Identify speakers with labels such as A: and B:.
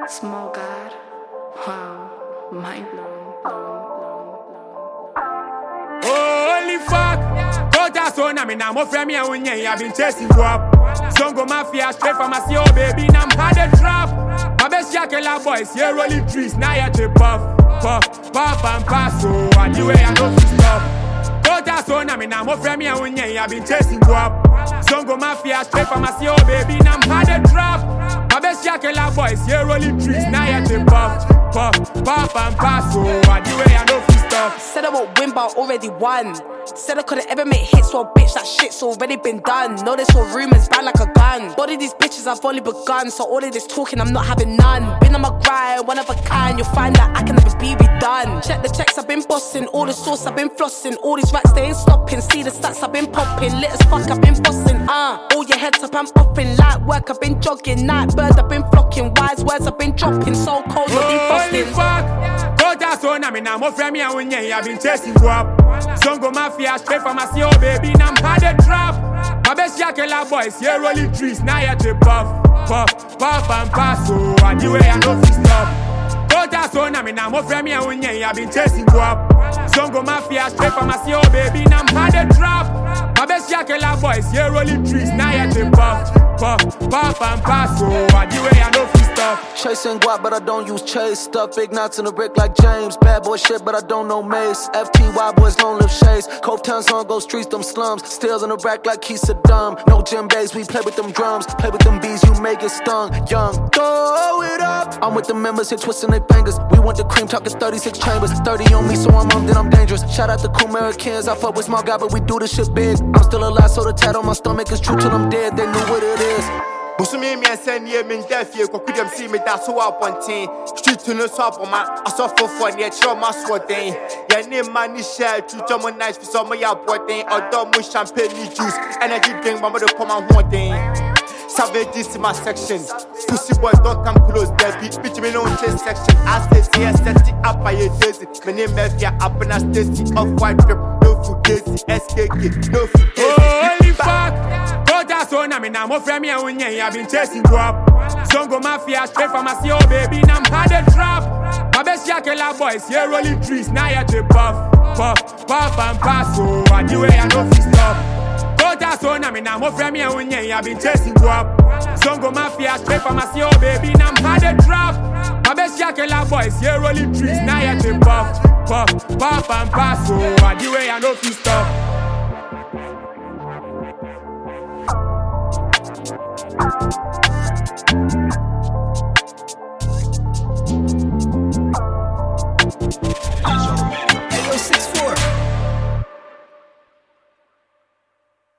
A: Small God. Wow. Mind blown.
B: Holy fuck. Kota so na me na mo frame ya unye. I've been chasing you up. Zongo mafia straight from my CEO baby. Now I'm had a drop. My best yakela boys here rolling trees. Now you to puff and pass. So I do it I know to stop. Kota so na me na mo frame ya unye. I've been chasing you up. Zongo mafia straight from my CEO baby. Now I'm had a drop. My best yakela boys here rolling trees. Now you to puff and pass. So I do it I know to stop.
C: Said I won't win, but I already won. Said I couldn't ever make hits, so bitch, that shit's already been done. Know this all rumors, bad like a gun. Body these bitches, I've only begun. So all of this talking, I'm not having none. Been on my grind, one of a kind. You'll find that I can never be redone. Check the checks, I've been bossing. All the sauce, I've been flossing. All these racks, they ain't stopping. See the stats, I've been popping. Lit as fuck, I've been bossing. All your heads up, I'm popping. Light work, I've been jogging. Night bird, I've been flocking. Wise words, I've been dropping. So cold, you're defrosting.
B: Holy fuck. Kota so na me na mo frame ya unye. I've been chasing you up. Zongo mafia straight from my CEO baby. Now I'm had a drop. My best yakela boys here rolling trees. Now you to puff and pass. So I do it I know to stop. Kota so na me na mo frame ya unye. I've been chasing you up. Zongo mafia straight from my CEO baby. Now I'm had a drop. My best yakela boys here rolling trees. Now you to puff and pass. So I do it I know to stop.
D: Chasing guap, but I don't use chase. Stuff big knots in the brick like James. Bad boy shit, but I don't know Mace. FTY boys don't live shades. Cope Town song go streets, them slums. Stills in the rack like he's Saddam. No gym days, we play with them drums. Play with them bees, you may get stung. Young, throw it up. I'm with the members here twisting their fingers. We want the cream, talking 36 chambers. 30 on me, so I'm armed and I'm dangerous. Shout out to cool Americans. I fuck with small guy, but we do this shit big. I'm still alive, so the tat on my stomach is true till I'm dead. They know what it is.
E: Busumi me and send ye min deafy, Kokudam see me that's so up on teen. Street to no swap on my I suffer for near show my sword thing. Your name money share to German nice for some of your thing or dumb with champagne juice. Energy drink, mama to come and one thing. Savages in my section. Pussy boy don't come close, baby. Bitch me no chase section. I say yes, set it up by your daisy. My name Mafia up and I Stacy. Off white trip, no fugazi. SKK, no fugazi.
B: Holy fuck. Kota so na me na mo frame ya unye. I've been chasing you up. Zongo mafia straight from my CEO baby. Now I'm had a drop. My best yakela boys here rolling trees. Now you to puff and pass. So I do it I know to stop. Kota so na me na mo frame ya unye. I've been chasing you up. Zongo mafia straight from my CEO baby. Now I'm had a drop. My best yakela boys here rolling trees. Now you to puff and pass. So I do it I know to stop.